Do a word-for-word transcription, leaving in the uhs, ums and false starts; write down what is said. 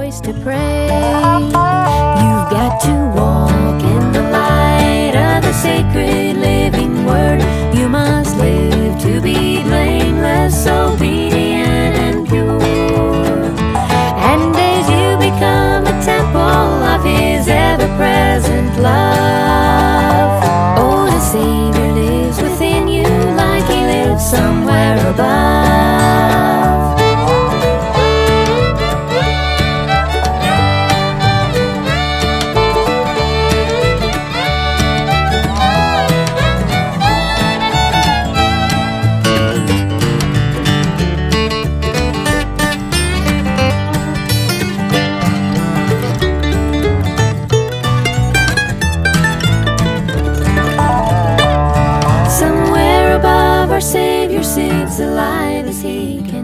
voice to pray. You've got to walk in the light of the sacred living word. You must live to be blameless, obedient and pure. And as you become a temple of His ever-present love, oh, the Savior lives within you like He lives somewhere above. Our Savior sits alive as He can